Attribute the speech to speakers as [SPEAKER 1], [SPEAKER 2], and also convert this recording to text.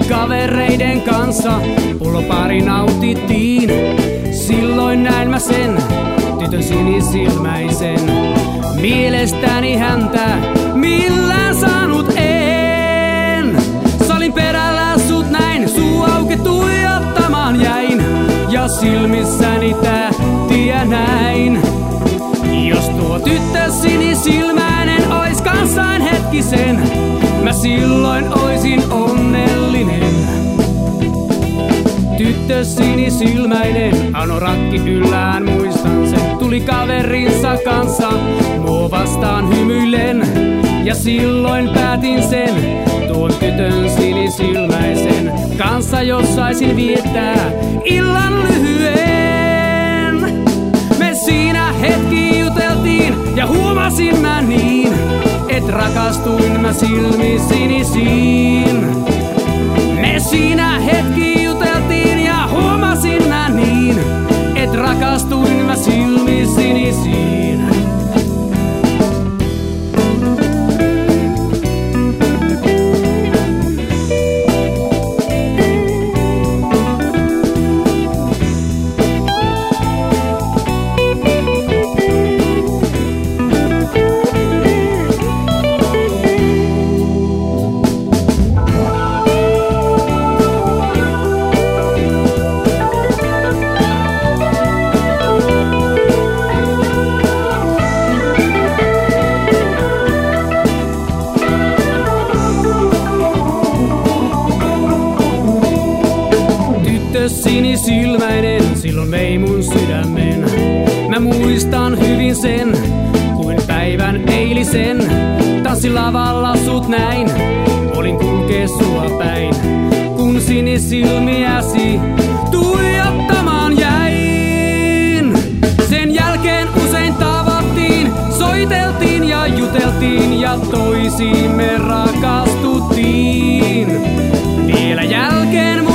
[SPEAKER 1] kavereiden kanssa pullopari nautittiin. Silloin näin mä sen tytön sinisilmäisen. Mielestäni häntä millään saanut en. Salin perällä sut näin, suu auki tuijottamaan jäin. Ja silmissäni tähtiä näin. Jos tuo tyttö sinisilmäinen ois kanssaan hetkisen, mä silloin oisin onnellinen. Tyttö sinisilmäinen, anorakki yllään muistan sen. Tuli kaverinsa kanssa, mua vastaan hymyillen. Ja silloin päätin sen, tuon tytön sinisilmäisen kanssa jos saisin viettää illan lyhyen. Me siinä hetki juteltiin ja huomasin mä niin, et rakastuin mä silmi sinisiin. Me siinä hetki juteltiin ja huomasin mä niin, et rakastuin mä silmi sinisiin. Sinisilmäinen silloin vei mun sydämen. Mä muistan hyvin sen, kuin päivän eilisen. Tanssilavalla sut näin, olin kulkee sua päin. Kun sinisilmiäsi tuijottamaan jäin. Sen jälkeen usein tavattiin, soiteltiin ja juteltiin ja toisiimme rakastuttiin. Vielä jälkeen